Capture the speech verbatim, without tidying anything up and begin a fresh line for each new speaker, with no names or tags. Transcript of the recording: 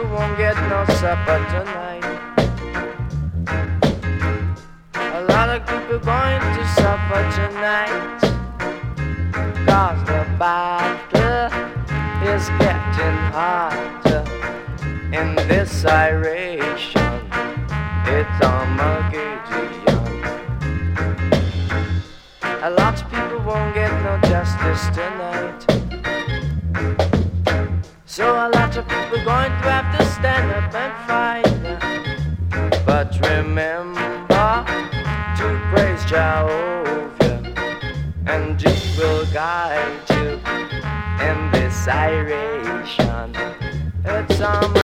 people won't get no supper tonight. A lot of people going to suffer tonight. Cause the battle is getting harder in this iration. It's Armageddon. A lot of people won't get no justice tonight. So a lot of people going to have to stand up and fight. But remember to praise Jehovah, and He will guide you in this iration. It's on